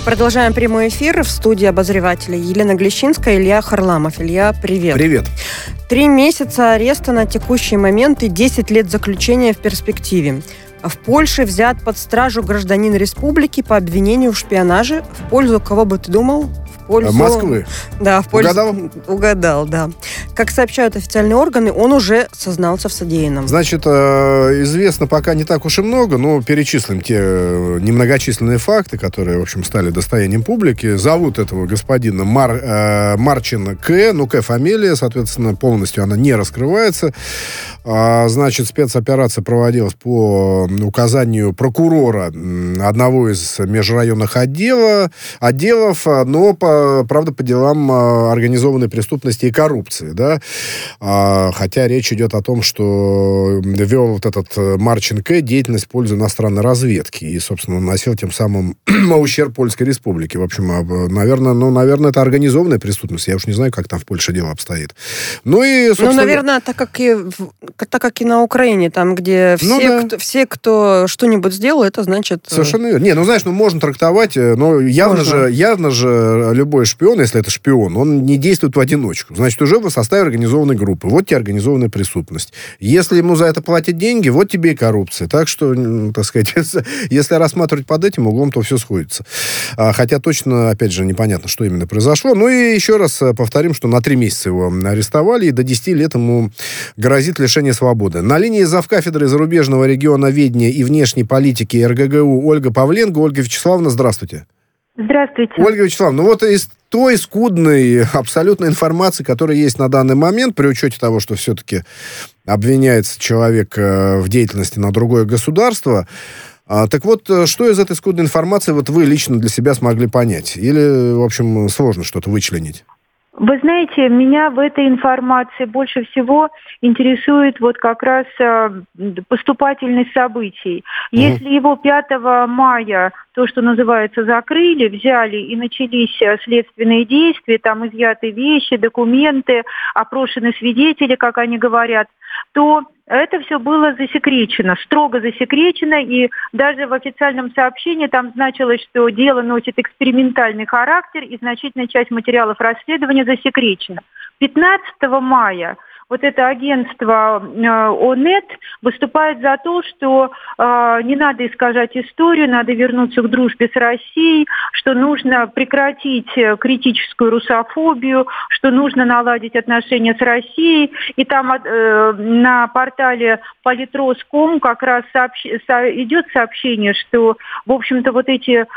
Продолжаем прямой эфир. В студии обозревателя Елена Глещинская, Илья Харламов. Илья, привет. Привет. 3 месяца ареста на текущий момент и 10 лет заключения в перспективе. В Польше взят под стражу гражданин республики по обвинению в шпионаже. В пользу кого бы ты думал? В пользу Москвы. Да, в пользу... Угадал? Угадал, да. Как сообщают официальные органы, он уже сознался в содеянном. Значит, известно пока не так уж и много, но перечислим те немногочисленные факты, которые, в общем, стали достоянием публики. Зовут этого господина Марчин К. К фамилия, соответственно, полностью она не раскрывается. Значит, спецоперация проводилась по указанию прокурора одного из межрайонных отделов, но, правда, по делам организованной преступности и коррупции, да. Хотя речь идет о том, что вел вот этот Марченко деятельность в пользу иностранной разведки и, собственно, наносил тем самым ущерб Польской Республике. В общем, наверное, это организованная преступность. Я уж не знаю, как там в Польше дело обстоит. Ну, и, собственно... наверное, так как и на Украине, там, где все, кто что-нибудь сделал, это значит... Совершенно верно. Не, знаешь, можно трактовать, но явно же любой шпион, если это шпион, он не действует в одиночку. Значит, уже в составе организованной группы. Вот тебе организованная преступность. Если ему за это платят деньги, вот тебе и коррупция. Так что, так сказать, если рассматривать под этим углом, то все сходится. Хотя точно, опять же, непонятно, что именно произошло. Ну и еще раз повторим, что на 3 месяца его арестовали, и до 10 лет ему грозит лишение свободы. На линии завкафедры зарубежного регионоведения и внешней политики РГГУ Ольга Павленко. Ольга Вячеславовна, здравствуйте. Здравствуйте. Ольга Вячеславовна, вот из той скудной абсолютной информации, которая есть на данный момент, при учете того, что все-таки обвиняется человек в деятельности на другое государство, так вот, что из этой скудной информации вот вы лично для себя смогли понять? Или, в общем, сложно что-то вычленить? Вы знаете, меня в этой информации больше всего интересует вот как раз поступательность событий. Если его 5 мая, то, что называется, закрыли, взяли и начались следственные действия, там изъяты вещи, документы, опрошены свидетели, как они говорят, то это все было засекречено, строго засекречено, и даже в официальном сообщении там значилось, что дело носит экспериментальный характер, и значительная часть материалов расследования засекречена. 15 мая вот это агентство ОНЕТ выступает за то, что не надо искажать историю, надо вернуться к дружбе с Россией, что нужно прекратить критическую русофобию, что нужно наладить отношения с Россией. И там на портале Политрос.ком как раз идет сообщение, что, в общем-то, вот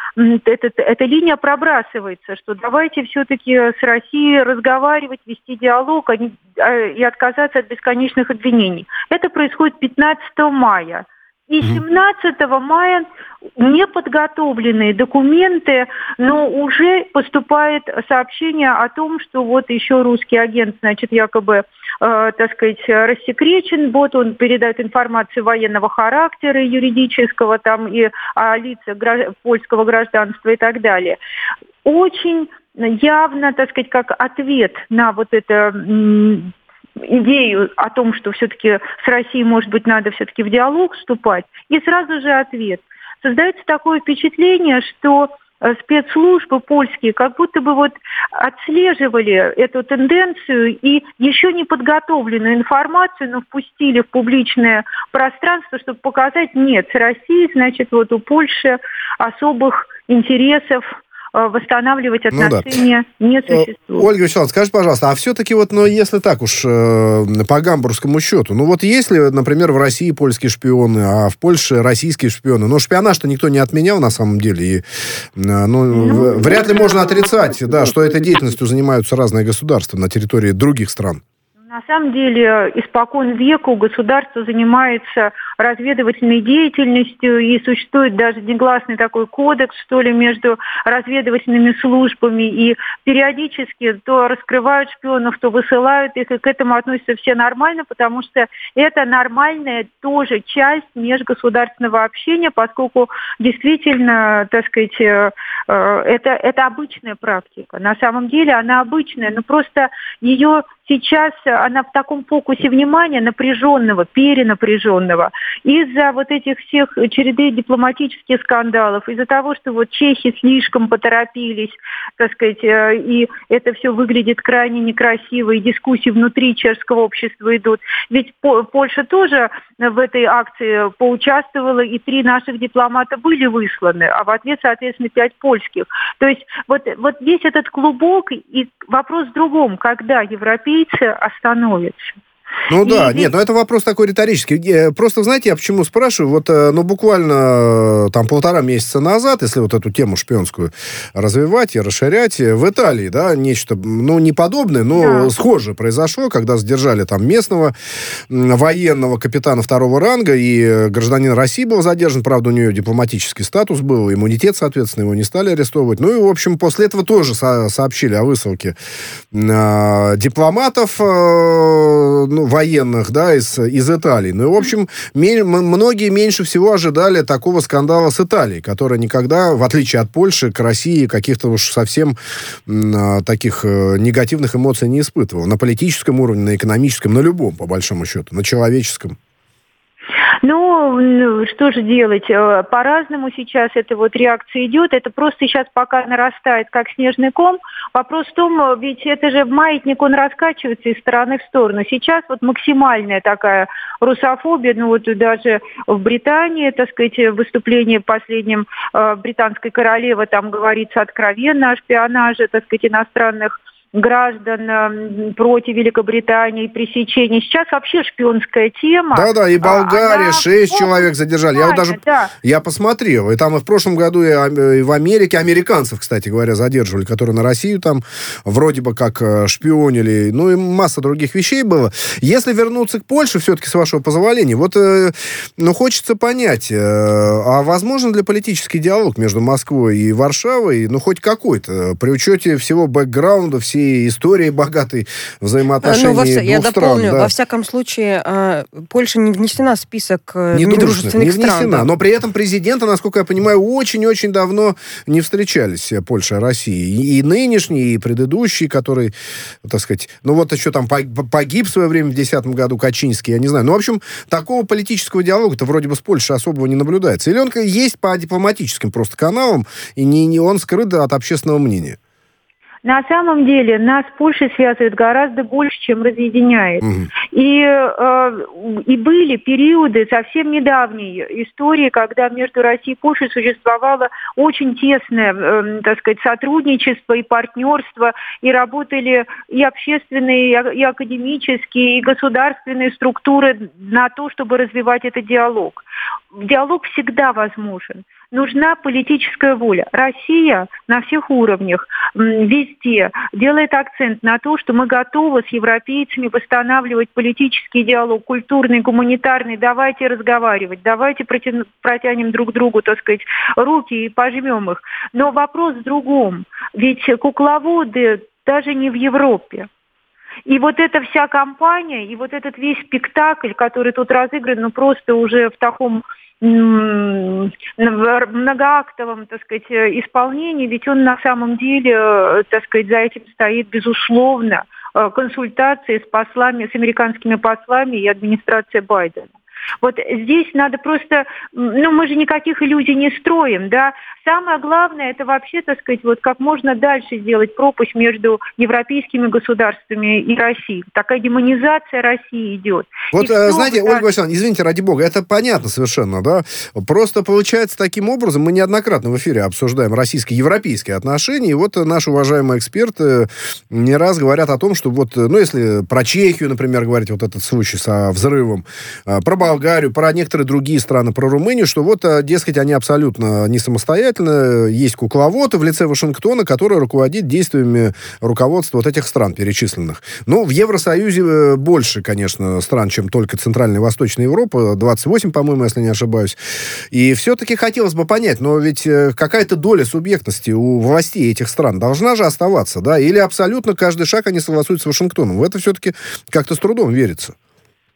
эта линия пробрасывается, что давайте все-таки с Россией разговаривать, вести диалог, и отказаться от бесконечных обвинений. Это происходит 15 мая. И 17 мая неподготовленные документы, но уже поступает сообщение о том, что вот еще русский агент, значит, якобы, так сказать, рассекречен, вот он передает информацию военного характера, юридического, там, и о лицах польского гражданства и так далее. Очень явно, так сказать, как ответ на вот это... идею о том, что все-таки с Россией, может быть, надо все-таки в диалог вступать, и сразу же ответ. Создается такое впечатление, что спецслужбы польские как будто бы вот отслеживали эту тенденцию и еще не подготовленную информацию, но впустили в публичное пространство, чтобы показать, нет, с Россией, значит, вот у Польши особых интересов восстанавливать отношения не существует. Ольга Вячеславовна, скажите, пожалуйста, а все-таки вот, если так уж по гамбургскому счету, вот есть ли, например, в России польские шпионы, а в Польше российские шпионы? Но шпионаж-то никто не отменял на самом деле, и вряд ли можно отрицать, да, что этой деятельностью занимаются разные государства на территории других стран. На самом деле, испокон веку государство занимается разведывательной деятельностью, и существует даже негласный такой кодекс, что ли, между разведывательными службами, и периодически то раскрывают шпионов, то высылают их, и к этому относятся все нормально, потому что это нормальная тоже часть межгосударственного общения, поскольку действительно, так сказать, это обычная практика. На самом деле она обычная, но просто ее сейчас она в таком фокусе внимания напряженного, перенапряженного, из-за вот этих всех череды дипломатических скандалов, из-за того, что вот чехи слишком поторопились, так сказать, и это все выглядит крайне некрасиво, и дискуссии внутри чешского общества идут. Ведь Польша тоже в этой акции поучаствовала, и 3 наших дипломата были высланы, а в ответ, соответственно, 5 польских. То есть вот весь этот клубок, и вопрос в другом, когда европейцы остановятся. Ну да, нет, но это вопрос такой риторический. Просто, знаете, я почему спрашиваю, вот, буквально там 1,5 месяца назад, если вот эту тему шпионскую развивать и расширять, в Италии, да, нечто, не подобное, но схожее произошло, когда задержали там местного военного капитана 2-го ранга, и гражданин России был задержан, правда, у нее дипломатический статус был, иммунитет, соответственно, его не стали арестовывать. Ну и, в общем, после этого тоже сообщили о высылке дипломатов, военных, да, из Италии. Ну, и, в общем, многие меньше всего ожидали такого скандала с Италией, которая никогда, в отличие от Польши, к России каких-то уж совсем таких негативных эмоций не испытывала. На политическом уровне, на экономическом, на любом, по большому счету, на человеческом. Ну, что же делать? По-разному сейчас эта вот реакция идет. Это просто сейчас пока нарастает, как снежный ком. Вопрос в том, ведь это же маятник, он раскачивается из стороны в сторону. Сейчас вот максимальная такая русофобия, вот даже в Британии, так сказать, выступление последнем британской королевы, там говорится откровенно о шпионаже, так сказать, иностранных граждан против Великобритании, пресечения. Сейчас вообще шпионская тема. Да-да, и Болгария, 6 человек задержали. Я посмотрел. И там и в прошлом году и в Америке, американцев, кстати говоря, задерживали, которые на Россию там вроде бы как шпионили. Ну и масса других вещей было. Если вернуться к Польше, все-таки, с вашего позволения, вот, хочется понять, а возможен ли политический диалог между Москвой и Варшавой, хоть какой-то, при учете всего бэкграунда, всей истории богатой взаимоотношений двух стран. Я дополню, во всяком случае, Польша не внесена в список недружественных стран. Да. Но при этом президенты, насколько я понимаю, очень-очень давно не встречались, Польша и Россия. И нынешний, и предыдущий, который, так сказать, еще там погиб в свое время в 2010 году, Качинский, я не знаю. В общем, такого политического диалога-то вроде бы с Польшей особого не наблюдается. Или он есть по дипломатическим просто каналам, и не он скрыт от общественного мнения? На самом деле нас с Польшей связывает гораздо больше, чем разъединяет. И были периоды совсем недавней истории, когда между Россией и Польшей существовало очень тесное, так сказать, сотрудничество и партнерство, и работали и общественные, и академические, и государственные структуры на то, чтобы развивать этот диалог. Диалог всегда возможен. Нужна политическая воля. Россия на всех уровнях, везде делает акцент на то, что мы готовы с европейцами восстанавливать политический диалог, культурный, гуманитарный. Давайте разговаривать, давайте протянем друг другу, так сказать, руки и пожмем их. Но вопрос в другом. Ведь кукловоды даже не в Европе. И вот эта вся кампания, и вот этот весь спектакль, который тут разыгран, просто уже в таком многоактовом, так сказать, исполнении, ведь он на самом деле, так сказать, за этим стоит, безусловно, консультации с послами, с американскими послами и администрацией Байдена. Вот здесь надо просто, мы же никаких иллюзий не строим, да. Самое главное, это вообще, так сказать, как можно дальше сделать пропасть между европейскими государствами и Россией. Такая демонизация России идет. Знаете, Ольга Васильевна, извините, ради бога, это понятно совершенно, да. Просто получается таким образом, мы неоднократно в эфире обсуждаем российско-европейские отношения, и наши уважаемые эксперты не раз говорят о том, что если про Чехию, например, говорить, этот случай со взрывом, про Болгарию, про некоторые другие страны, про Румынию, что дескать, они абсолютно не самостоятельны, есть кукловоды в лице Вашингтона, который руководит действиями руководства этих стран перечисленных. В Евросоюзе больше, конечно, стран, чем только Центральная и Восточная Европа, 28, по-моему, если не ошибаюсь. И все-таки хотелось бы понять, но ведь какая-то доля субъектности у властей этих стран должна же оставаться, да? Или абсолютно каждый шаг они согласуют с Вашингтоном? В это все-таки как-то с трудом верится.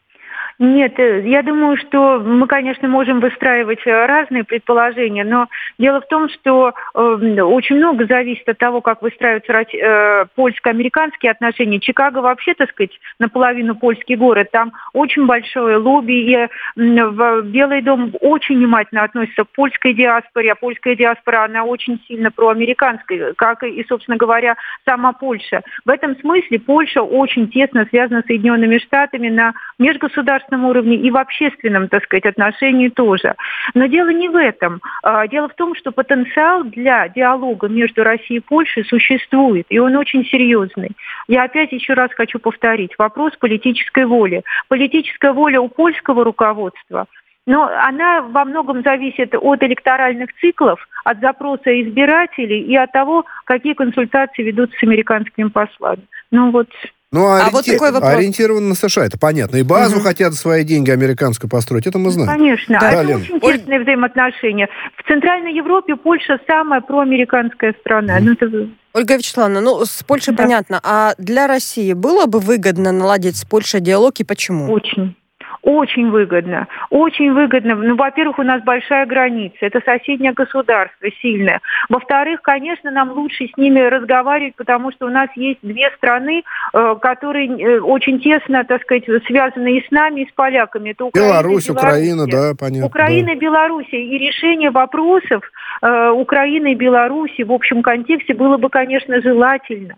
Нет, я думаю, что мы, конечно, можем выстраивать разные предположения, но дело в том, что очень много зависит от того, как выстраиваются польско-американские отношения. Чикаго вообще, так сказать, наполовину польский город. Там очень большое лобби, и в Белый дом очень внимательно относится к польской диаспоре, а польская диаспора, она очень сильно проамериканская, как и, собственно говоря, сама Польша. В этом смысле Польша очень тесно связана с Соединенными Штатами на межгосударственном уровне и в общественном, так сказать, отношении тоже. Но дело не в этом. Дело в том, что потенциал для диалога между Россией и Польшей существует, и он очень серьезный. Я опять еще раз хочу повторить. Вопрос политической воли. Политическая воля у польского руководства, но она во многом зависит от электоральных циклов, от запроса избирателей и от того, какие консультации ведут с американскими послами. Ну, вот такой вопрос. Ориентирован на США, это понятно. И базу хотят свои деньги американскую построить, это мы знаем. Конечно. Да, это Лен. очень тесные взаимоотношения. В Центральной Европе Польша самая проамериканская страна. Ольга Вячеславовна, с Польшей понятно. А для России было бы выгодно наладить с Польшей диалог и почему? Очень выгодно. Очень выгодно. Во-первых, у нас большая граница. Это соседнее государство сильное. Во-вторых, конечно, нам лучше с ними разговаривать, потому что у нас есть две страны, которые очень тесно, так сказать, связаны и с нами, и с поляками. Это Беларусь, Украина, да, понятно. Украина и Беларусь. И решение вопросов Украины и Беларуси в общем контексте было бы, конечно, желательно.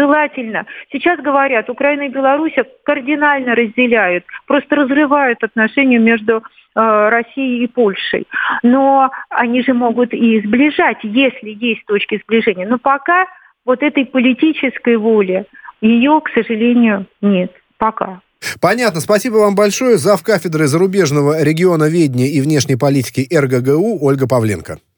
Сейчас говорят, Украина и Беларусь кардинально разделяют, просто разрывают отношения между Россией и Польшей. Но они же могут и сближать, если есть точки сближения. Но пока вот этой политической воли, ее, к сожалению, нет. Пока. Понятно. Спасибо вам большое. Завкафедры зарубежного регионоведения и внешней политики РГГУ Ольга Павленко.